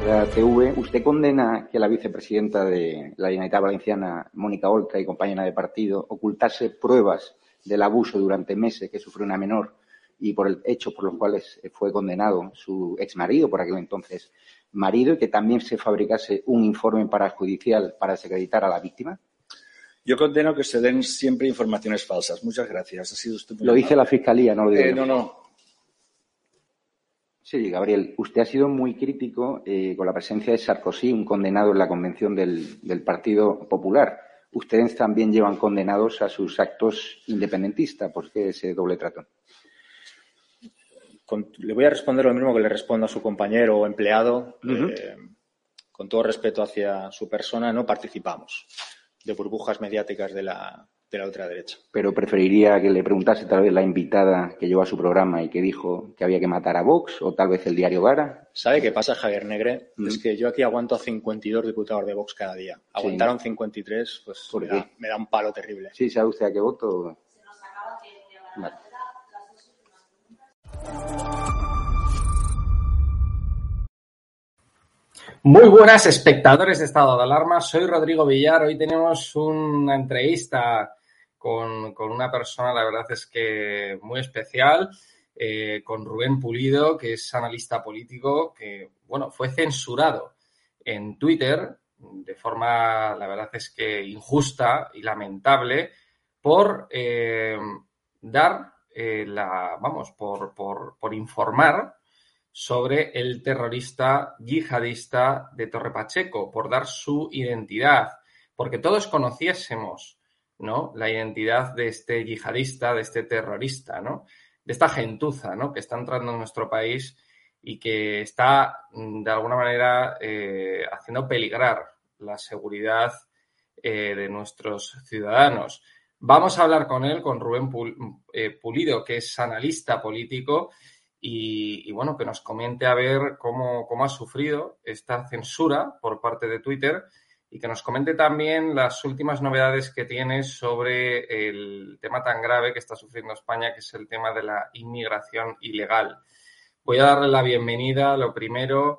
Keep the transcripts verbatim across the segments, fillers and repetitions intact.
la T V, usted condena que la vicepresidenta de la Generalitat Valenciana, Mónica Oltra, y compañera de partido, ocultase pruebas del abuso durante meses que sufrió una menor y por el hecho por los cuales fue condenado su exmarido, por aquel entonces marido, y que también se fabricase un informe parajudicial para desacreditar a la víctima? Yo condeno que se den siempre informaciones falsas. Muchas gracias. Ha sido usted muy Lo amable. dice la Fiscalía, no lo digo eh, yo. No, no. Sí, Gabriel, usted ha sido muy crítico eh, con la presencia de Sarkozy, un condenado en la convención del, del Partido Popular. Ustedes también llevan condenados a sus actos independentistas. ¿Por qué ese doble trato? Con, le voy a responder lo mismo que le respondo a su compañero o empleado. Uh-huh. eh, con todo respeto hacia su persona, no participamos de burbujas mediáticas de la, de la ultraderecha. Pero preferiría que le preguntase tal vez la invitada que llevó a su programa y que dijo que había que matar a Vox, o tal vez el diario Gara. ¿Sabe qué pasa, Javier Negre? Mm. Es que yo aquí aguanto a cincuenta y dos diputados de Vox cada día. Aguantaron sí. cincuenta y tres, pues me da, me da un palo terrible. Sí, ¿sabe usted a qué voto? Se nos acaba que... Vale. Muy buenas, espectadores de Estado de Alarma. Soy Rodrigo Villar. Hoy tenemos una entrevista con, con una persona, la verdad es que muy especial, eh, con Rubén Pulido, que es analista político, que, bueno, fue censurado en Twitter de forma, la verdad es que injusta y lamentable, por eh, dar eh, la, vamos, por, por, por informar sobre el terrorista yihadista de Torre Pacheco, por dar su identidad, porque todos conociésemos, ¿no?, la identidad de este yihadista, de este terrorista, ¿no?, de esta gentuza, ¿no?, que está entrando en nuestro país y que está, de alguna manera, eh, haciendo peligrar la seguridad eh, de nuestros ciudadanos. Vamos a hablar con él, con Rubén Pulido, que es analista político, Y, y, bueno, que nos comente a ver cómo, cómo ha sufrido esta censura por parte de Twitter y que nos comente también las últimas novedades que tiene sobre el tema tan grave que está sufriendo España, que es el tema de la inmigración ilegal. Voy a darle la bienvenida, lo primero.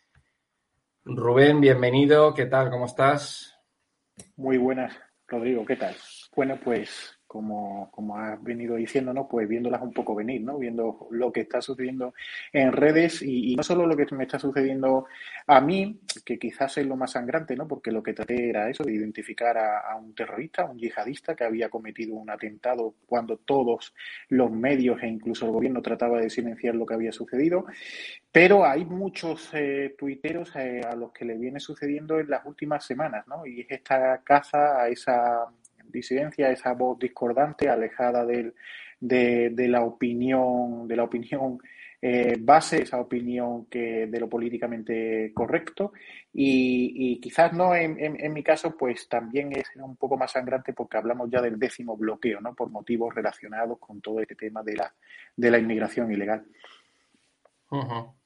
Rubén, bienvenido. ¿Qué tal? ¿Cómo estás? Muy buenas, Rodrigo. ¿Qué tal? Bueno, pues... Como, como has venido diciendo, ¿no? Pues viéndolas un poco venir, ¿no? Viendo lo que está sucediendo en redes y, y no solo lo que me está sucediendo a mí, que quizás es lo más sangrante, ¿no? Porque lo que traté era eso, de identificar a, a un terrorista, un yihadista que había cometido un atentado cuando todos los medios e incluso el gobierno trataba de silenciar lo que había sucedido. Pero hay muchos eh, tuiteros eh, a los que le viene sucediendo en las últimas semanas, ¿no? Y es esta caza a esa disidencia, esa voz discordante, alejada del, de, de la opinión, de la opinión eh, base, esa opinión que de lo políticamente correcto, y, y quizás no en, en, en mi caso, pues también es un poco más sangrante porque hablamos ya del décimo bloqueo, ¿no? Por motivos relacionados con todo este tema de la, de la inmigración ilegal. Uh-huh.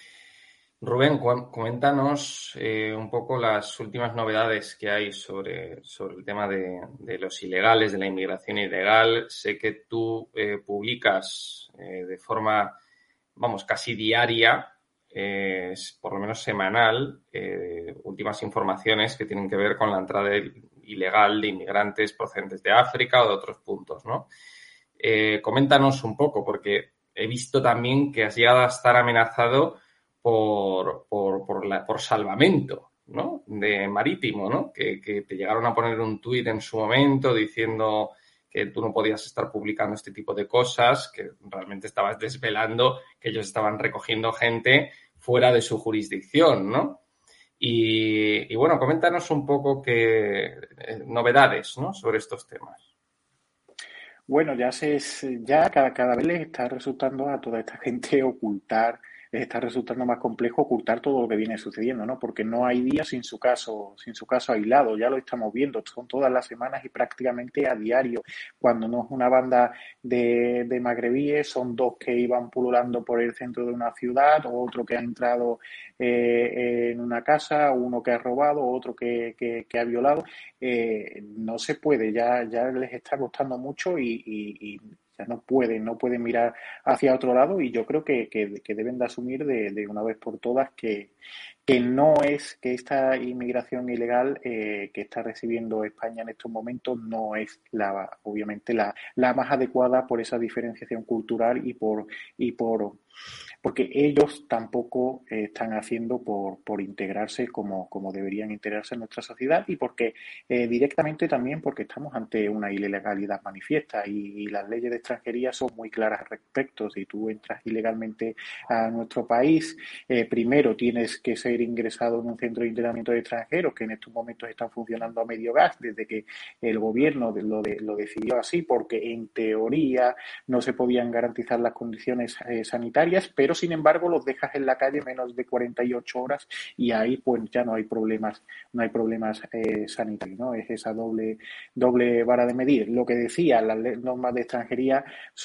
Rubén, coméntanos eh, un poco las últimas novedades que hay sobre, sobre el tema de, de los ilegales, de la inmigración ilegal. Sé que tú eh, publicas eh, de forma, vamos, casi diaria, eh, por lo menos semanal, eh, últimas informaciones que tienen que ver con la entrada ilegal de inmigrantes procedentes de África o de otros puntos, ¿no? Eh, coméntanos un poco, porque he visto también que has llegado a estar amenazado por, por, por, la, por salvamento, ¿no?, de marítimo, ¿no?, que, que te llegaron a poner un tuit en su momento diciendo que tú no podías estar publicando este tipo de cosas, que realmente estabas desvelando que ellos estaban recogiendo gente fuera de su jurisdicción, ¿no? Y, y bueno, coméntanos un poco qué eh, novedades, ¿no?, sobre estos temas. Bueno, ya se ya cada, cada vez les está resultando a toda esta gente ocultar, les está resultando más complejo ocultar todo lo que viene sucediendo, ¿no? Porque no hay día sin su caso, sin su caso aislado, ya lo estamos viendo, son todas las semanas y prácticamente a diario. Cuando no es una banda de, de magrebíes, son dos que iban pululando por el centro de una ciudad, o otro que ha entrado eh, en una casa, uno que ha robado, otro que, que, que ha violado. Eh, no se puede, ya, ya les está costando mucho y, y, y ya no pueden, no pueden mirar hacia otro lado, y yo creo que, que, que deben de asumir de, de una vez por todas que, que no es, que esta inmigración ilegal eh, que está recibiendo España en estos momentos no es la, obviamente la, la más adecuada por esa diferenciación cultural y por y por porque ellos tampoco eh, están haciendo por, por integrarse como, como deberían integrarse en nuestra sociedad y porque eh, directamente también porque estamos ante una ilegalidad manifiesta y, y las leyes de extranjería son muy claras al respecto. Si tú entras ilegalmente a nuestro país, eh, primero tienes que ser ingresado en un centro de internamiento de extranjeros que en estos momentos están funcionando a medio gas desde que el gobierno lo, de, lo decidió así porque en teoría no se podían garantizar las condiciones eh, sanitarias, pero sin embargo los dejas en la calle menos de cuarenta y ocho horas y ahí pues ya no hay problemas, no hay problemas eh, sanitarios, ¿no? Es esa doble, doble vara de medir. Lo que decía, las normas de extranjería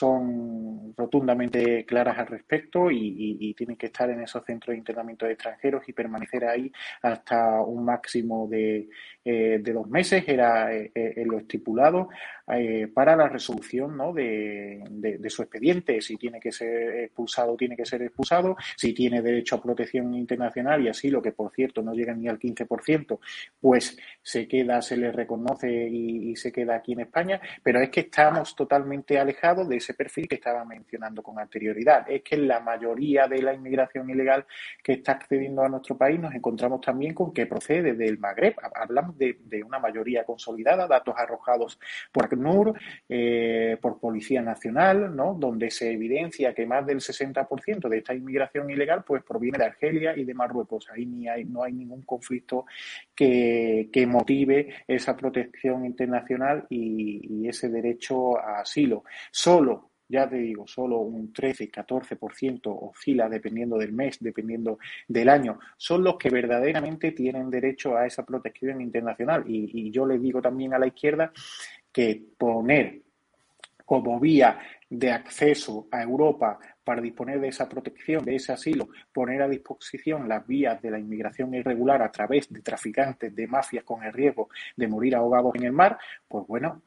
son rotundamente claras al respecto y, y, y tienen que estar en esos centros de internamiento de extranjeros y permanecer ahí hasta un máximo de, eh, de dos meses, era eh, eh, lo estipulado, eh, para la resolución, ¿no? de, de, de su expediente. Si tiene que ser expulsado, tiene que ser expulsado. Si tiene derecho a protección internacional y asilo, que por cierto no llega ni al quince por ciento, pues se queda, se le reconoce y, y se queda aquí en España. Pero es que estamos totalmente alejados de ese perfil que estaba mencionando con anterioridad. Es que la mayoría de la inmigración ilegal que está accediendo a nuestro país nos encontramos también con que procede del Magreb. Hablamos de, de una mayoría consolidada, datos arrojados por ACNUR, eh, por Policía Nacional, ¿no? Donde se evidencia que más del sesenta por ciento de esta inmigración ilegal pues proviene de Argelia y de Marruecos. Ahí ni hay, no hay ningún conflicto que, que motive esa protección internacional y, y ese derecho a asilo. Solo ya te digo, solo un trece, catorce por ciento oscila dependiendo del mes, dependiendo del año, son los que verdaderamente tienen derecho a esa protección internacional. Y, y yo les digo también a la izquierda que poner como vía de acceso a Europa para disponer de esa protección, de ese asilo, poner a disposición las vías de la inmigración irregular a través de traficantes, de mafias con el riesgo de morir ahogados en el mar, pues bueno,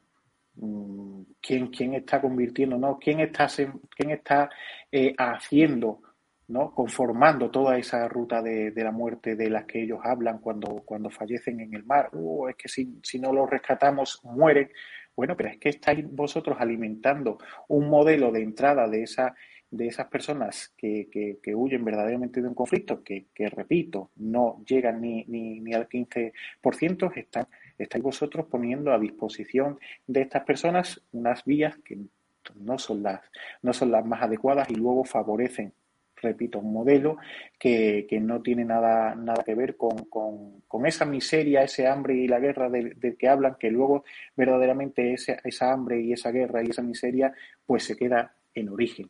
¿Quién, quién está convirtiendo, ¿no? ¿Quién está, quién está eh, haciendo, ¿no? Conformando toda esa ruta de, de la muerte de las que ellos hablan cuando, cuando fallecen en el mar? Uh, es que si, si no los rescatamos, mueren. Bueno, pero es que estáis vosotros alimentando un modelo de entrada de esa de esas personas que, que, que huyen verdaderamente de un conflicto, que, que repito, no llegan ni, ni, ni al quince por ciento, están, estáis vosotros poniendo a disposición de estas personas unas vías que no son las, no son las más adecuadas y luego favorecen, repito, un modelo que, que no tiene nada, nada que ver con, con, con esa miseria, ese hambre y la guerra del, del que hablan, que luego verdaderamente ese, esa hambre y esa guerra y esa miseria pues se queda en origen.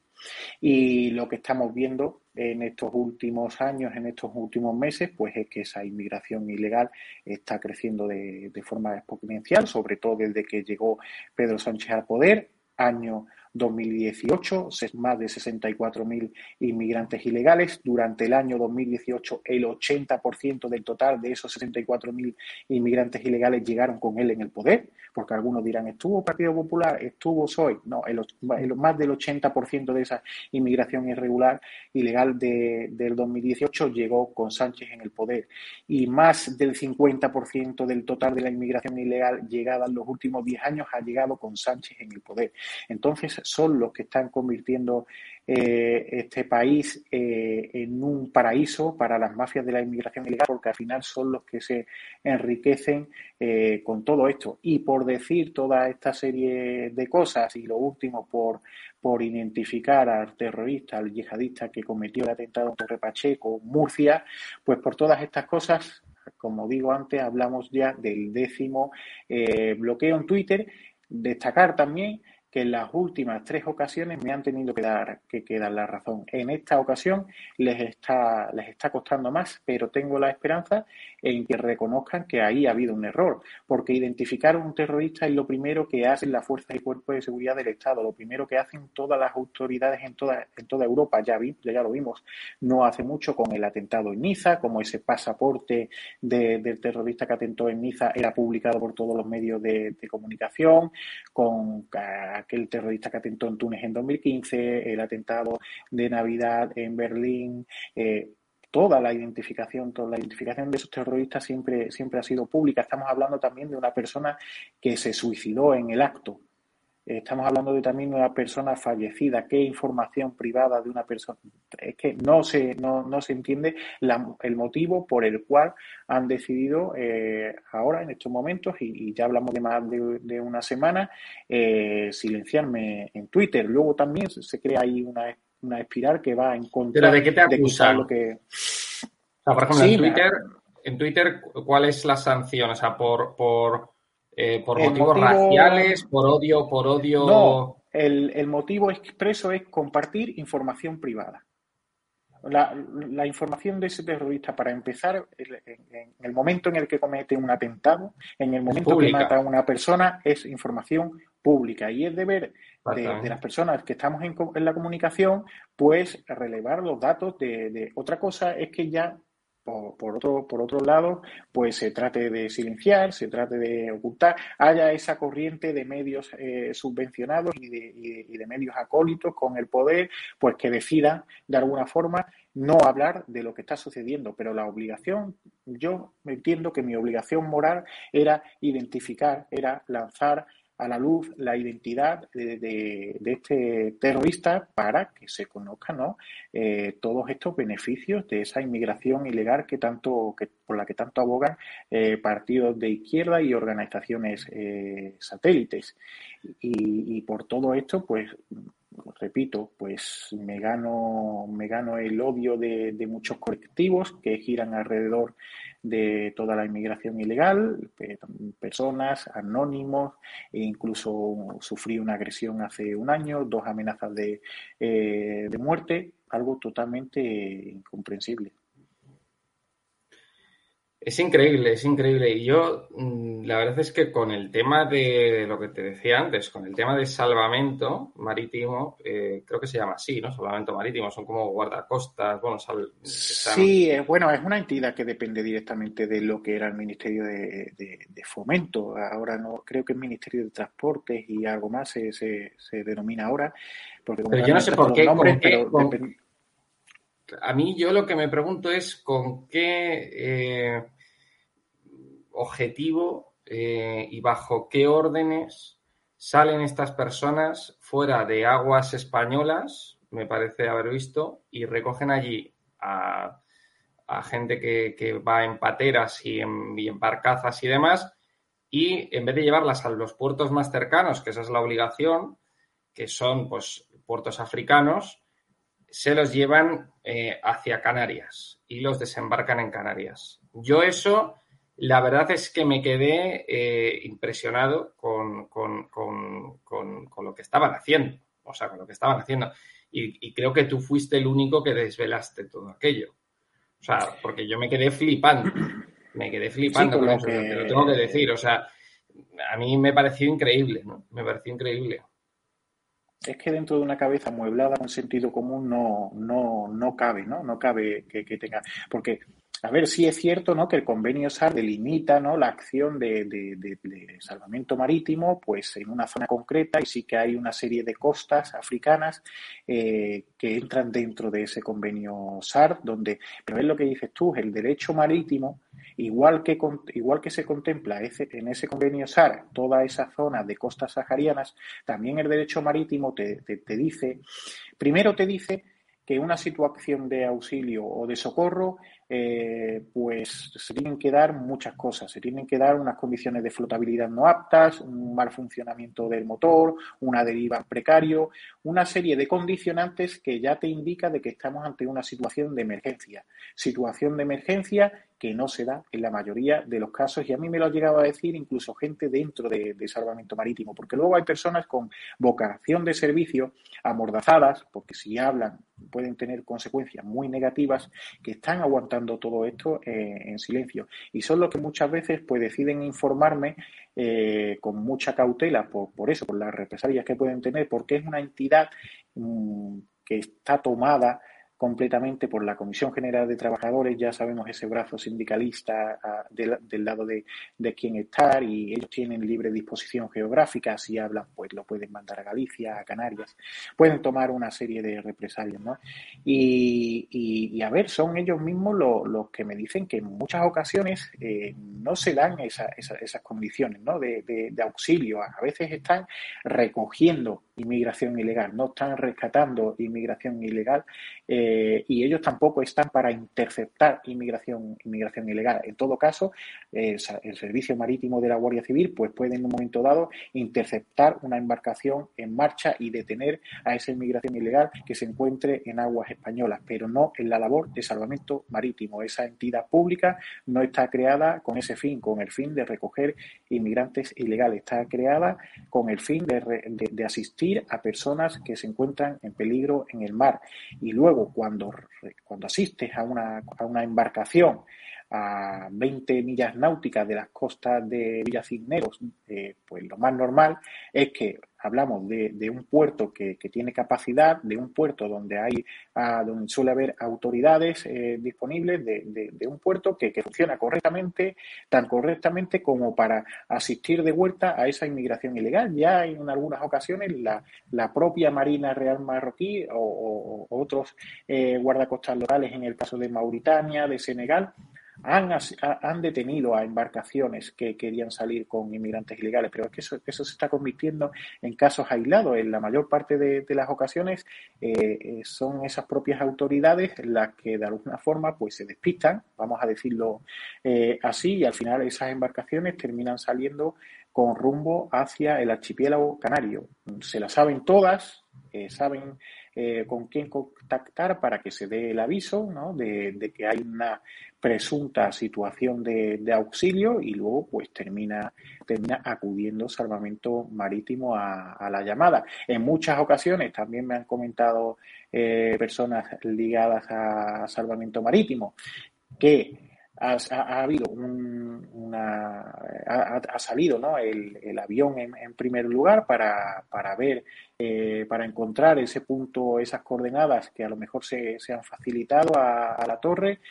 Y lo que estamos viendo en estos últimos años, en estos últimos meses, pues es que esa inmigración ilegal está creciendo de, de forma exponencial, sobre todo desde que llegó Pedro Sánchez al poder, año dos mil dieciocho, más de sesenta y cuatro mil inmigrantes ilegales. Durante el año dos mil dieciocho, el ochenta por ciento del total de esos sesenta y cuatro mil inmigrantes ilegales llegaron con él en el poder, porque algunos dirán, ¿estuvo Partido Popular? ¿Estuvo P S O E? No, el, el, más del ochenta por ciento de esa inmigración irregular, ilegal de, del dos mil dieciocho llegó con Sánchez en el poder. Y más del cincuenta por ciento del total de la inmigración ilegal llegada en los últimos diez años ha llegado con Sánchez en el poder. Entonces, son los que están convirtiendo eh, este país eh, en un paraíso para las mafias de la inmigración ilegal, porque al final son los que se enriquecen eh, con todo esto. Y por decir toda esta serie de cosas, y lo último, por, por identificar al terrorista, al yihadista que cometió el atentado en Torre Pacheco, Murcia, pues por todas estas cosas, como digo antes, hablamos ya del décimo eh, bloqueo en Twitter. Destacar también que en las últimas tres ocasiones me han tenido que dar, que, que dar la razón. En esta ocasión les está, les está costando más, pero tengo la esperanza en que reconozcan que ahí ha habido un error, porque identificar a un terrorista es lo primero que hacen las fuerzas y cuerpos de seguridad del Estado, lo primero que hacen todas las autoridades en toda, en toda Europa. Ya, vi, ya lo vimos no hace mucho con el atentado en Niza, como ese pasaporte de, del terrorista que atentó en Niza era publicado por todos los medios de, de comunicación, con aquel terrorista que atentó en Túnez en dos mil quince, el atentado de Navidad en Berlín, eh, toda la identificación, toda la identificación de esos terroristas siempre, siempre ha sido pública. Estamos hablando también de una persona que se suicidó en el acto. Estamos hablando de también una persona fallecida. ¿Qué información privada de una persona? Es que no se, no, no se entiende la, el motivo por el cual han decidido eh, ahora, en estos momentos, y, y ya hablamos de más de, de una semana, eh, silenciarme en Twitter. Luego también se crea ahí una, una espiral que va en contra. ¿Pero de qué te acusan? Lo que... O sea, por ejemplo, sí, en Twitter, me... en Twitter, ¿cuál es la sanción? O sea, por... por... Eh, ¿Por motivos motivo... raciales? ¿Por odio? ¿Por odio? No, el, el motivo expreso es compartir información privada. La, la información de ese terrorista, para empezar, en, en el momento en el que comete un atentado, en el momento que mata a una persona, es información pública. Y es deber de, de las personas que estamos en, en la comunicación, pues relevar los datos de, de... Otra cosa es que ya... Por, por, otro, por otro lado, pues se trate de silenciar, se trate de ocultar, haya esa corriente de medios eh, subvencionados y de, y, de, y de medios acólitos con el poder, pues que decidan de alguna forma no hablar de lo que está sucediendo. Pero la obligación, yo entiendo que mi obligación moral era identificar, era lanzar a la luz la identidad de, de, de este terrorista para que se conozcan, ¿no? eh, todos estos beneficios de esa inmigración ilegal que tanto que por la que tanto abogan eh, partidos de izquierda y organizaciones eh, satélites. Y, y por todo esto, pues repito, pues me gano, me gano el odio de, de muchos colectivos que giran alrededor de toda la inmigración ilegal, personas, anónimos, e incluso sufrí una agresión hace un año, dos amenazas de, eh, de muerte, algo totalmente incomprensible. Es increíble, es increíble. Y yo, la verdad es que con el tema de lo que te decía antes, con el tema de salvamento marítimo, eh, creo que se llama así, ¿no? Salvamento marítimo, son como guardacostas, bueno, sal, están... Sí, es, bueno, es una entidad que depende directamente de lo que era el Ministerio de, de, de Fomento. Ahora no, creo que el Ministerio de Transportes y algo más se, se, se denomina ahora. Porque pero yo no sé por qué, nombres, con qué, pero con... depend... A mí yo lo que me pregunto es con qué eh, objetivo eh, y bajo qué órdenes salen estas personas fuera de aguas españolas, me parece haber visto, y recogen allí a, a gente que, que va en pateras y en, y en barcazas y demás, y en vez de llevarlas a los puertos más cercanos, que esa es la obligación, que son pues puertos africanos, se los llevan eh, hacia Canarias y los desembarcan en Canarias. Yo eso, la verdad es que me quedé eh, impresionado con, con, con, con, con lo que estaban haciendo, o sea, con lo que estaban haciendo. Y, y creo que tú fuiste el único que desvelaste todo aquello. O sea, porque yo me quedé flipando, me quedé flipando sí, con, con eso, que... te lo tengo que decir. O sea, a mí me pareció increíble, ¿no? Me pareció increíble. Es que dentro de una cabeza amueblada con sentido común no, no, no cabe, ¿no? No cabe que, que tenga... Porque, a ver, sí es cierto, ¿no?, que el convenio S A R delimita, ¿no?, la acción de, de, de, de salvamento marítimo pues en una zona concreta, y sí que hay una serie de costas africanas eh, que entran dentro de ese convenio S A R, donde, pero es lo que dices tú, el derecho marítimo, igual que, igual que se contempla ese, en ese convenio S A R toda esa zona de costas saharianas, también el derecho marítimo te, te, te dice, primero te dice que una situación de auxilio o de socorro, eh, pues se tienen que dar muchas cosas. Se tienen que dar unas condiciones de flotabilidad no aptas, un mal funcionamiento del motor, una deriva precario, una serie de condicionantes que ya te indica de que estamos ante una situación de emergencia. Situación de emergencia que no se da en la mayoría de los casos, y a mí me lo ha llegado a decir incluso gente dentro de, de salvamento marítimo, porque luego hay personas con vocación de servicio amordazadas, porque si hablan pueden tener consecuencias muy negativas, que están aguantando todo esto eh, en silencio, y son los que muchas veces pues deciden informarme eh, con mucha cautela por, por eso, por las represalias que pueden tener, porque es una entidad mmm, que está tomada completamente por la Comisión General de Trabajadores. Ya sabemos ese brazo sindicalista uh, del, del lado de, de quien estar, y ellos tienen libre disposición geográfica. Si hablan, pues lo pueden mandar a Galicia, a Canarias, pueden tomar una serie de represalias, ¿no? Y, y, y a ver, son ellos mismos los, los que me dicen que en muchas ocasiones eh, no se dan esa, esa, esas condiciones, ¿no? de, de, de auxilio. A veces están recogiendo inmigración ilegal, no están rescatando inmigración ilegal, eh, y ellos tampoco están para interceptar inmigración, inmigración ilegal. En todo caso, eh, el Servicio Marítimo de la Guardia Civil pues puede en un momento dado interceptar una embarcación en marcha y detener a esa inmigración ilegal que se encuentre en aguas españolas, pero no en la labor de salvamento marítimo. Esa entidad pública no está creada con ese fin, con el fin de recoger inmigrantes ilegales. Está creada con el fin de, de, de asistir a personas que se encuentran en peligro en el mar. Y luego, cuando, cuando asistes a una, a una embarcación a veinte millas náuticas de las costas de Villa Cisneros, eh, pues lo más normal es que hablamos de, de un puerto que, que tiene capacidad, de un puerto donde hay ah, donde suele haber autoridades eh, disponibles, de, de, de un puerto que, que funciona correctamente, tan correctamente como para asistir de vuelta a esa inmigración ilegal. Ya en algunas ocasiones la, la propia Marina Real Marroquí o, o, o otros eh, guardacostas locales, en el caso de Mauritania, de Senegal, Han, han detenido a embarcaciones que querían salir con inmigrantes ilegales, pero es que eso, eso se está convirtiendo en casos aislados. En la mayor parte de, de las ocasiones eh, son esas propias autoridades las que de alguna forma pues se despistan, vamos a decirlo eh, así, y al final esas embarcaciones terminan saliendo con rumbo hacia el archipiélago canario. Se las saben todas, eh, saben eh, con quién contactar para que se dé el aviso, ¿no? de, de que hay una presunta situación de, de auxilio, y luego pues termina, termina acudiendo salvamento marítimo a, a la llamada. En muchas ocasiones también me han comentado eh, personas ligadas a salvamento marítimo que ha, ha habido un, una ha, ha salido, ¿no? el, el avión en, en primer lugar para, para ver eh, para encontrar ese punto, esas coordenadas que a lo mejor se, se han facilitado a, a la torre,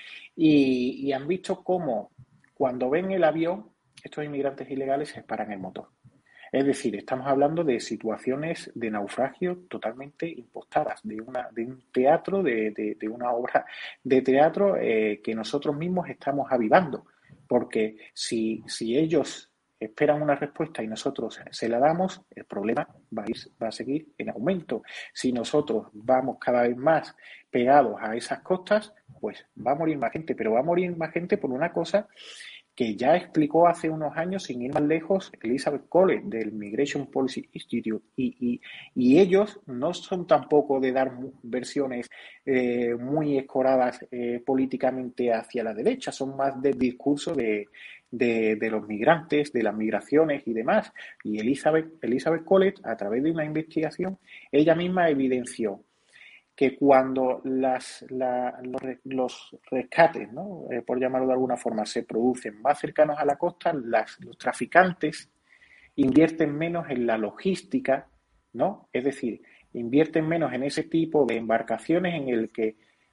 y, y han visto cómo cuando ven el avión estos inmigrantes ilegales se paran el motor. Es decir, estamos hablando de situaciones de naufragio totalmente impostadas, de una de un teatro, de, de, de una obra de teatro eh, que nosotros mismos estamos avivando. Porque si, si ellos esperan una respuesta y nosotros se la damos, el problema va a, ir, va a seguir en aumento. Si nosotros vamos cada vez más pegados a esas costas, pues va a morir más gente, pero va a morir más gente por una cosa que ya explicó hace unos años, sin ir más lejos, Elizabeth Cole del Migration Policy Institute, y, y, y ellos no son tampoco de dar versiones eh, muy escoradas eh, políticamente hacia la derecha, son más del discurso de, de, de los migrantes, de las migraciones y demás. Y Elizabeth, Elizabeth Cole, a través de una investigación, ella misma evidenció que cuando las, la, los, los rescates, ¿no? eh, por llamarlo de alguna forma, se producen más cercanos a la costa, las, los traficantes invierten menos en la logística, ¿no? Es decir, invierten menos en ese tipo de embarcaciones en el que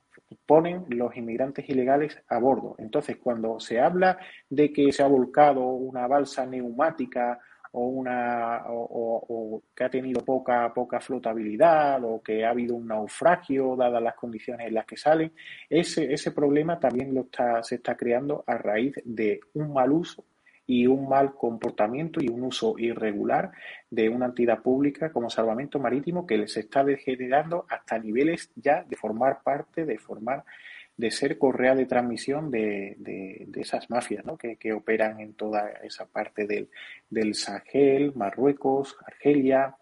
ponen los inmigrantes ilegales a bordo. Entonces, cuando se habla de que se ha volcado una balsa neumática o una o, o, o que ha tenido poca poca flotabilidad, o que ha habido un naufragio dadas las condiciones en las que salen, ese ese problema también lo está se está creando a raíz de un mal uso y un mal comportamiento y un uso irregular de una entidad pública como Salvamento Marítimo, que les está degenerando hasta niveles ya de formar parte, de formar de ser correa de transmisión de, de, de esas mafias, ¿no? que, que operan en toda esa parte del, del Sahel, Marruecos, Argelia.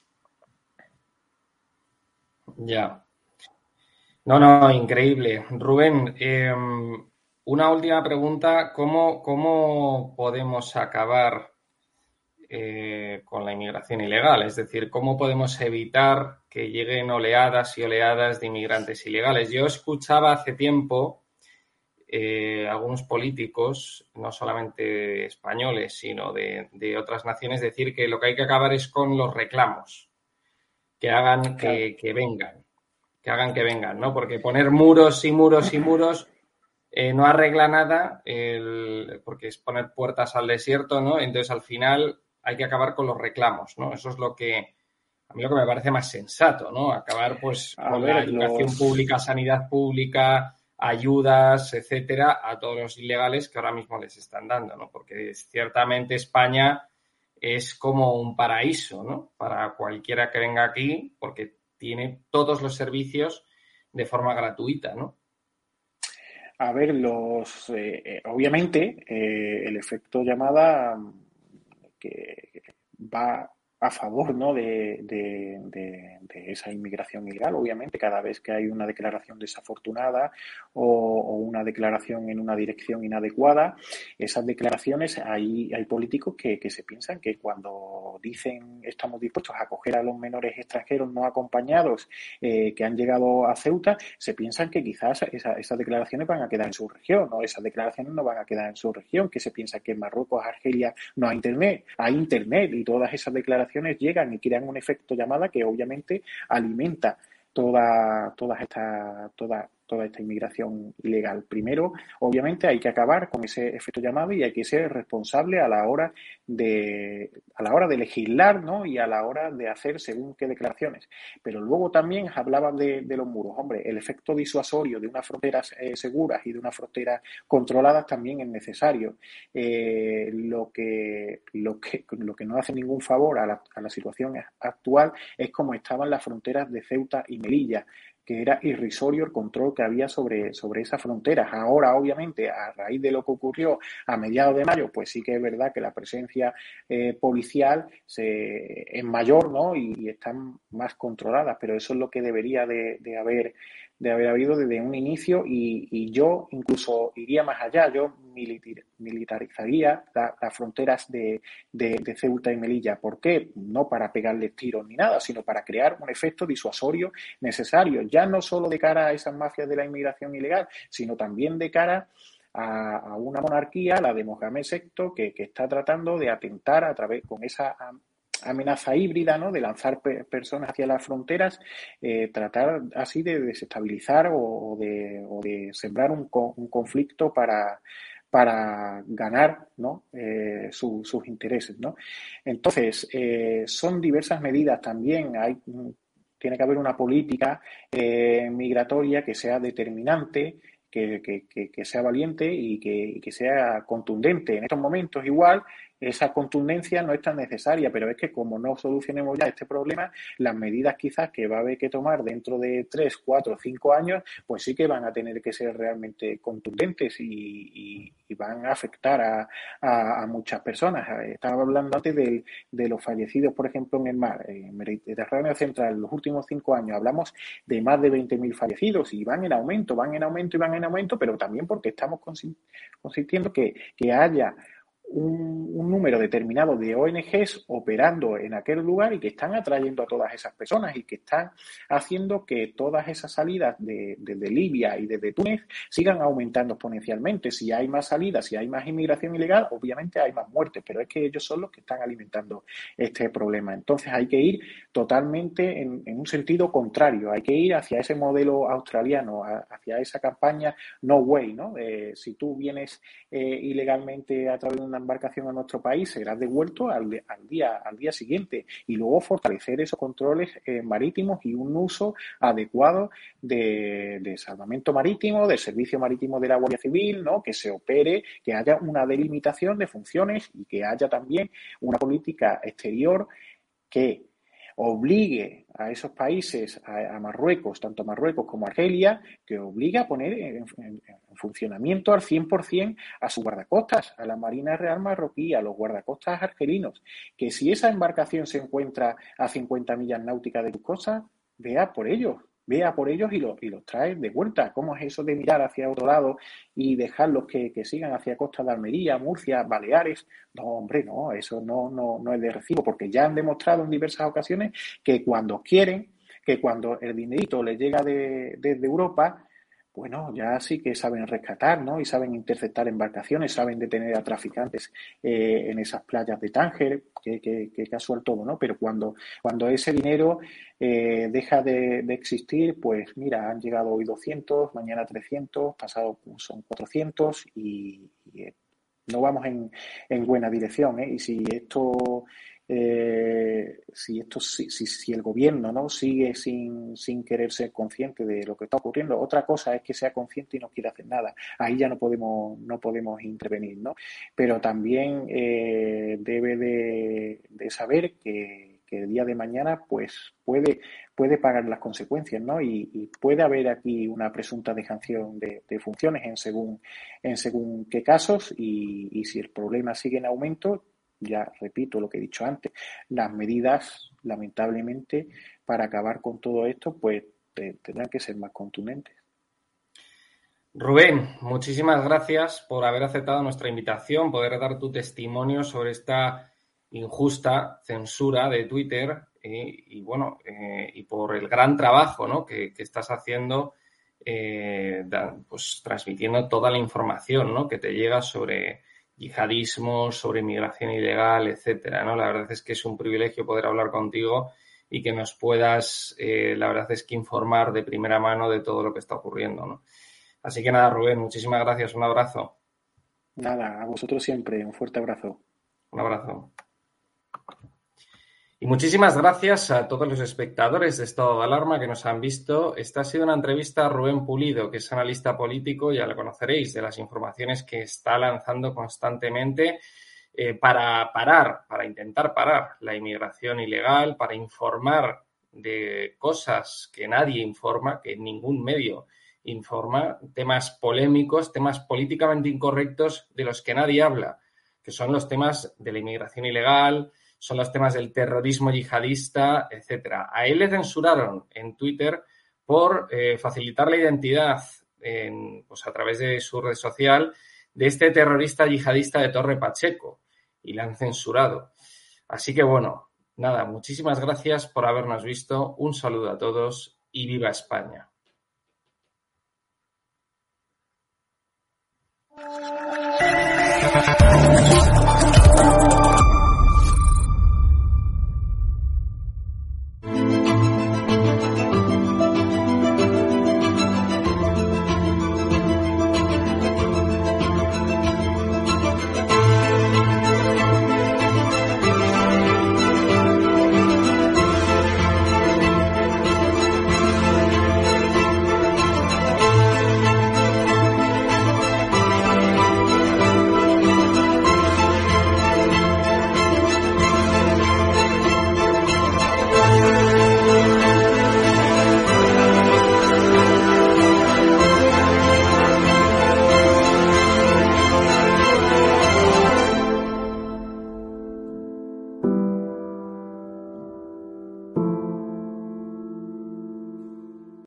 Ya. No, no, increíble. Rubén, eh, una última pregunta. ¿Cómo, cómo podemos acabar eh, con la inmigración ilegal? Es decir, ¿cómo podemos evitar que lleguen oleadas y oleadas de inmigrantes ilegales? Yo escuchaba hace tiempo eh, algunos políticos, no solamente españoles, sino de, de otras naciones, decir que lo que hay que acabar es con los reclamos, que hagan que, que vengan. que hagan que vengan, ¿no? Porque poner muros y muros y muros eh, no arregla nada, el, porque es poner puertas al desierto, ¿no? Entonces, al final, hay que acabar con los reclamos, ¿no? Eso es lo que, a mí lo que me parece más sensato, ¿no? Acabar, pues, A con ver, la educación los... pública, sanidad pública, ayudas, etcétera, a todos los ilegales que ahora mismo les están dando, ¿no? Porque ciertamente España es como un paraíso, ¿no? Para cualquiera que venga aquí, porque tiene todos los servicios de forma gratuita, ¿no? A ver, los eh, obviamente eh, el efecto llamada que va a favor, ¿no? de, de, de, de esa inmigración ilegal. Obviamente, cada vez que hay una declaración desafortunada o, o una declaración en una dirección inadecuada, esas declaraciones, hay, hay políticos que, que se piensan que cuando dicen estamos dispuestos a acoger a los menores extranjeros no acompañados eh, que han llegado a Ceuta, se piensan que quizás esa, esas declaraciones van a quedar en su región, ¿no? Esas declaraciones no van a quedar en su región, que se piensa que en Marruecos, Argelia no hay internet, hay internet y todas esas declaraciones llegan y crean un efecto llamada que obviamente alimenta toda, toda esta, toda, toda esta inmigración ilegal. Primero, obviamente, hay que acabar con ese efecto llamada y hay que ser responsable a la hora de, a la hora de legislar, ¿no? Y a la hora de hacer según qué declaraciones. Pero luego también hablaban de, de los muros. Hombre, el efecto disuasorio de unas fronteras eh, seguras y de unas fronteras controladas también es necesario. Eh, lo que, lo que, lo que no hace ningún favor a la, a la situación actual es como estaban las fronteras de Ceuta y Melilla, que era irrisorio el control que había sobre, sobre esas fronteras. Ahora, obviamente, a raíz de lo que ocurrió a mediados de mayo, pues sí que es verdad que la presencia eh, policial se, es mayor, ¿no? Y, y están más controladas, pero eso es lo que debería de, de haber de haber habido desde un inicio y, y yo incluso iría más allá, yo militar, militarizaría la, las fronteras de, de, de Ceuta y Melilla. ¿Por qué? No para pegarles tiros ni nada, sino para crear un efecto disuasorio necesario, ya no solo de cara a esas mafias de la inmigración ilegal, sino también de cara a, a una monarquía, la de Mohamed sexto, que, que está tratando de atentar a través con esa amenaza híbrida, ¿no? De lanzar pe- personas hacia las fronteras, eh, tratar así de desestabilizar o, o, de, o de sembrar un, co- un conflicto para, para ganar, ¿no? eh, su, sus intereses, ¿no? Entonces, eh, son diversas medidas también. Hay, tiene que haber una política eh, migratoria que sea determinante, que, que, que, que sea valiente y que, y que sea contundente. En estos momentos igual esa contundencia no es tan necesaria, pero es que como no solucionemos ya este problema, las medidas quizás que va a haber que tomar dentro de tres, cuatro, cinco años, pues sí que van a tener que ser realmente contundentes y, y, y van a afectar a, a, a muchas personas. Estaba hablando antes de, de los fallecidos, por ejemplo, en el mar, en Mediterráneo Central, en los últimos cinco años hablamos de más de veinte mil fallecidos y van en aumento, van en aumento y van en aumento, pero también porque estamos consintiendo que, que haya Un, un número determinado de O N Ges operando en aquel lugar y que están atrayendo a todas esas personas y que están haciendo que todas esas salidas de, desde Libia y desde Túnez sigan aumentando exponencialmente. Si hay más salidas, si hay más inmigración ilegal, obviamente hay más muertes, pero es que ellos son los que están alimentando este problema. Entonces hay que ir totalmente en, en un sentido contrario, hay que ir hacia ese modelo australiano, a, hacia esa campaña No Way, ¿no? Eh, si tú vienes eh, ilegalmente a través de una embarcación a nuestro país, serás devuelto al, al, día, al día siguiente y luego fortalecer esos controles eh, marítimos y un uso adecuado de, de salvamento marítimo, del servicio marítimo de la Guardia Civil, ¿no? Que se opere, que haya una delimitación de funciones y que haya también una política exterior que obligue a esos países, a, a Marruecos, tanto a Marruecos como a Argelia, que obligue a poner en, en, en funcionamiento al cien por ciento a sus guardacostas, a la Marina Real Marroquí, a los guardacostas argelinos, que si esa embarcación se encuentra a cincuenta millas náuticas de tus costas, vea por ellos. Vea por ellos y los, y los trae de vuelta. ¿Cómo es eso de mirar hacia otro lado y dejarlos que, que sigan hacia Costa de Almería, Murcia, Baleares? No, hombre, no, eso no, no, no es de recibo, porque ya han demostrado en diversas ocasiones que cuando quieren, que cuando el dinerito les llega de, desde Europa, bueno, ya sí que saben rescatar, ¿no? Y saben interceptar embarcaciones, saben detener a traficantes eh, en esas playas de Tánger, que, que, que casual todo, ¿no? Pero cuando, cuando ese dinero eh, deja de, de existir, pues mira, han llegado hoy doscientos, mañana trescientos, pasado son cuatrocientos y, y eh, no vamos en, en buena dirección, ¿eh? Y si esto... Eh, si esto si, si, si el gobierno no sigue sin, sin querer ser consciente de lo que está ocurriendo, otra cosa es que sea consciente y no quiera hacer nada, ahí ya no podemos no podemos intervenir, ¿no? Pero también eh, debe de, de saber que, que el día de mañana pues puede puede pagar las consecuencias, ¿no? Y, y puede haber aquí una presunta dejación de, de funciones en según en según qué casos y, y si el problema sigue en aumento. Ya repito lo que he dicho antes, las medidas, lamentablemente, para acabar con todo esto, pues tendrán que ser más contundentes. Rubén, muchísimas gracias por haber aceptado nuestra invitación, poder dar tu testimonio sobre esta injusta censura de Twitter y, y bueno, eh, y por el gran trabajo, ¿no?, que, que estás haciendo, eh, da, pues transmitiendo toda la información, ¿no?, que te llega sobre yihadismo, sobre inmigración ilegal, etcétera, ¿no? La verdad es que es un privilegio poder hablar contigo y que nos puedas, eh, la verdad es que informar de primera mano de todo lo que está ocurriendo, ¿no? Así que nada, Rubén, muchísimas gracias, un abrazo. Nada, a vosotros siempre, un fuerte abrazo. Un abrazo. Y muchísimas gracias a todos los espectadores de Estado de Alarma que nos han visto. Esta ha sido una entrevista a Rubén Pulido, que es analista político, ya lo conoceréis, de las informaciones que está lanzando constantemente eh, para parar, para intentar parar la inmigración ilegal, para informar de cosas que nadie informa, que ningún medio informa, temas polémicos, temas políticamente incorrectos de los que nadie habla, que son los temas de la inmigración ilegal, son los temas del terrorismo yihadista, etcétera. A él le censuraron en Twitter por eh, facilitar la identidad en, pues a través de su red social de este terrorista yihadista de Torre Pacheco y le han censurado. Así que bueno, nada, muchísimas gracias por habernos visto. Un saludo a todos y viva España.